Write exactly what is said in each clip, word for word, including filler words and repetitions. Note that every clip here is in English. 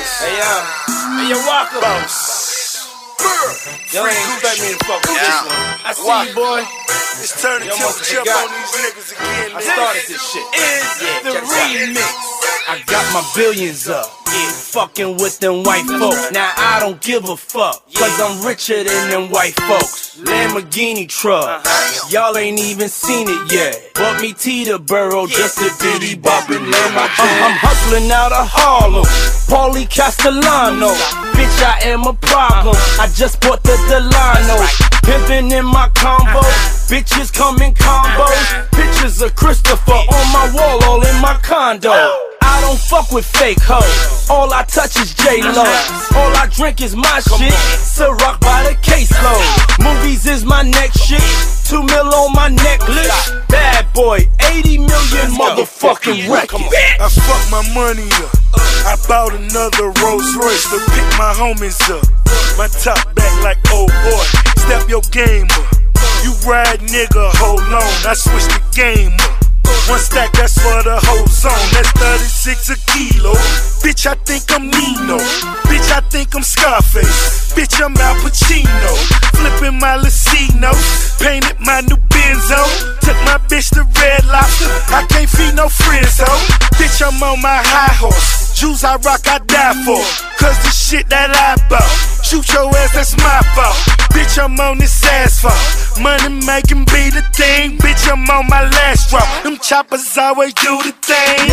Hey, yo. Hey, yo, Walker. Boss. Y'all ain't expect me to fuck with this one. I see you, boy. It's turning to jump on these niggas again, man. I started this shit. Is yeah, the remix. I got my billions up. Yeah, fucking with them white folks. Now I don't give a fuck, cause I'm richer than them white folks. Lamborghini truck, y'all ain't even seen it yet. Bought me Teterboro just a bitty bop and land my jet. I'm hustling out of Harlem, Paulie Castellano. Bitch, I am a problem. I just bought the Delano. Pimpin' in my combo, bitches come in combos. Pictures of Christopher on my wall, all in my condo. I don't fuck with fake hoes. All I touch is J-Lo. All I drink is my shit. Ciroc by the caseload. Movies is my next shit. Two mil on my necklace. Bad boy, eighty million motherfucking records. I fucked my money up. I bought another Rolls Royce to pick my homies up. My top back like, oh boy, step your game up. You ride nigga, hold on, I switch the game up. One stack, that's for the whole zone, that's thirty-six a kilo. Bitch, I think I'm Nino. Bitch, I think I'm Scarface. Bitch, I'm Al Pacino. Flipping my Lucino. Painted my new Benzo. Took my bitch to Red Lobster. I can't feed no friends, ho. Bitch, I'm on my high horse. Shoes I rock, I die for. Cause the shit that I bought. Shoot your ass, that's my fault. Bitch, I'm on this asphalt. Money making be the thing. Bitch, I'm on my last drop. Them choppers always do the thing.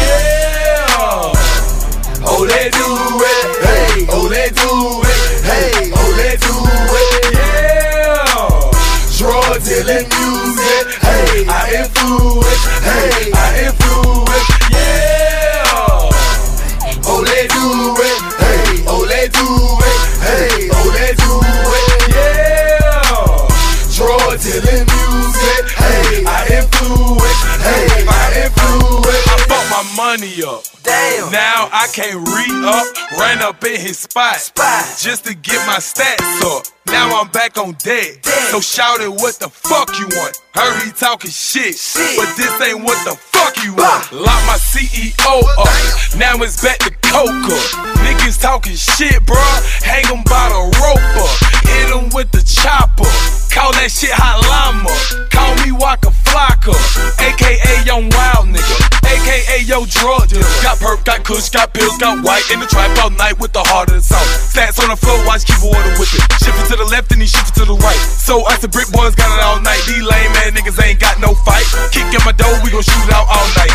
Yeah. Oh, they do it. Hey. Oh, they do it. Hey. Oh, they do it. Yeah. Drug dealing music. Hey. I influence. Hey. I influence. Yeah. Oh, they do it. Hey. Oh, they do it. Hey. Oh, they do it. Yeah. Drug dealing music. Hey. I influence. Hey. I influence. I fuck my money up. Damn. Now I can't re-up, ran up in his spot, Spot. just to get my stats up. Now I'm back on deck, Damn. so shout it, what the fuck you want? Heard he talking shit, Shit. but this ain't what the fuck you Bah. want. Lock my C E O up, now it's back to Coca. Niggas talking shit, bruh, hang 'em by the rope up. Hit 'em with the chopper, call that shit hot llama. Call me Waka Flocka, A K A Young Wild Nigga, A K A Yo Drug Dealer. Got perp, got kush, got pills, got white in the trap all night with the heart of the salt. Stats on the floor, watch keep water with it. Shift it to the left and he shift it to the right. So us the brick boys got it all night. These lame ass niggas ain't got no fight. Kick in my door, we gon' shoot it out all night.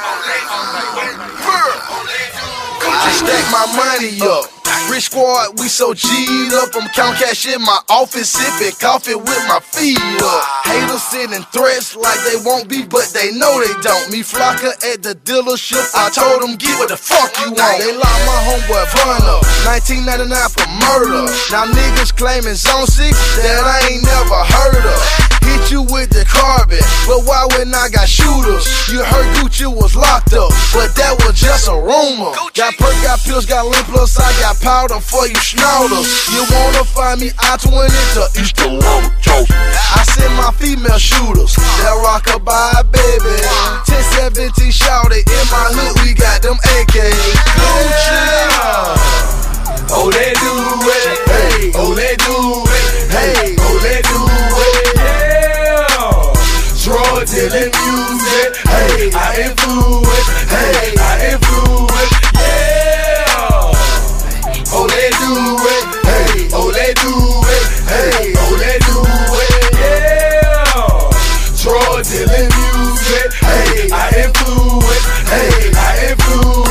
I stack my money up. Rich squad, we so G'd up. I'm count cash in my office, sipping coffee with my feet up. Haters sending threats like they won't be, but they know they don't. Me Flocka at the dealership, I told them get what the fuck you want. They locked my homeboy Vun up, nineteen ninety-nine for murder. Now niggas claiming zone six that I ain't never heard of. Hit you with the carbon, but why when I got shooters? You heard Gucci was locked up, but that was just a rumor. Got perk, got pills, got lean plus, I got powder for you schnauters. You wanna find me I twenty to East Toronto. I send my female shooters, that rock a bye baby. ten seventeen shouted in my hood, we got them A Ks. Gucci. Oh, they do it. Hey. Oh, they do it. Hey. Oh, they do it. Yeah. Drug dealing music. Hey. I influence. Hey. I influence. Yeah. Oh, they do it. Hey. Oh, they do it. Hey. Oh, they do it. Yeah. Drug dealing music. Hey. I influence. Hey. I influence.